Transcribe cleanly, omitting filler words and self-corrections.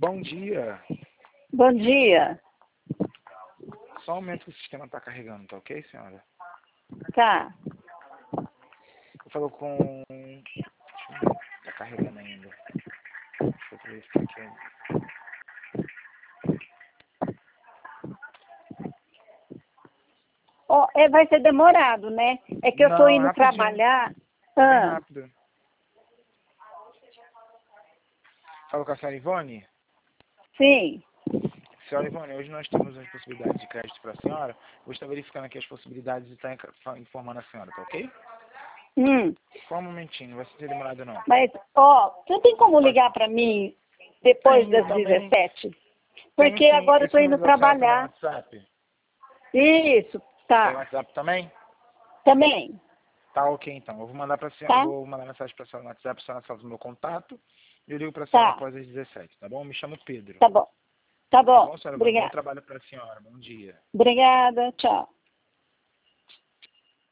Bom dia. Bom dia. Só um momento que o sistema está carregando, tá ok, senhora? Tá. Eu falo com... Está carregando ainda. Deixa eu verificar aqui. Ó, vai ser demorado, né? É que eu tô Não, indo rapidinho. trabalhar. Bem Ah, rápido. Falo com a senhora Ivone? sim. Senhora Ivone, hoje nós temos as possibilidades de crédito para a senhora. Vou estar verificando aqui as possibilidades e estar informando a senhora, tá ok? Só um momentinho, não vai ser demorado não. Mas, ó, você tem como ligar pra mim depois Tenho das também. 17? Tenho Porque sim. agora eu tô Esse indo número da senhora também é trabalhar. WhatsApp? Isso, Tem tá. WhatsApp também? Também, Tá ok então. Eu vou mandar pra senhora, tá? vou mandar mensagem pra senhora no WhatsApp, a senhora salva o meu contato. E eu ligo pra senhora Tá, após as 17, tá bom? Me chamo Pedro. tá bom. Tá Tá bom. bom, senhora? Bom Obrigada. trabalho pra senhora. Bom dia. Obrigada, tchau.